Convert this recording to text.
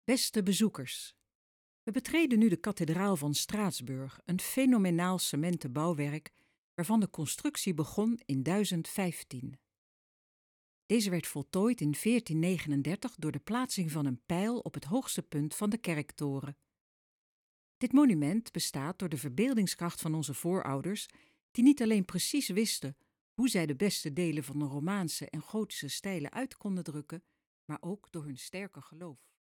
Beste bezoekers, we betreden nu de kathedraal van Straatsburg, een fenomenaal cementen bouwwerk waarvan de constructie begon in 1015. Deze werd voltooid in 1439 door de plaatsing van een pijl op het hoogste punt van de kerktoren. Dit monument bestaat door de verbeeldingskracht van onze voorouders, die niet alleen precies wisten hoe zij de beste delen van de Romaanse en Gotische stijlen uit konden drukken, maar ook door hun sterke geloof.